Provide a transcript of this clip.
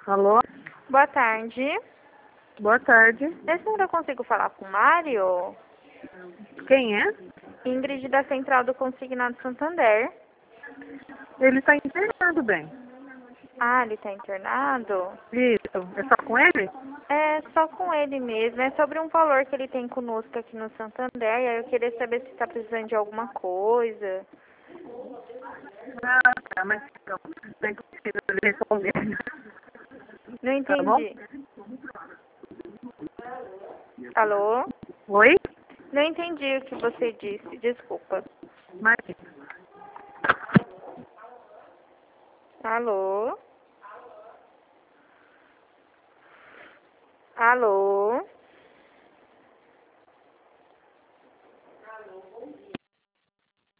Alô? Boa tarde. Boa tarde. Nesse momento eu consigo falar com o Mário? Quem é? Ingrid da Central do Consignado Santander. Ele está internado, bem. Ah, ele está internado? Isso. É só com ele? É só com ele mesmo. É sobre um valor que ele tem conosco aqui no Santander. E aí eu queria saber se está precisando de alguma coisa. Ah, tá, mas não. Tem que ele responder. Não Tá bom? entendi. Alô? Oi? Não entendi o que você disse. Desculpa. Mas Alô? Alô?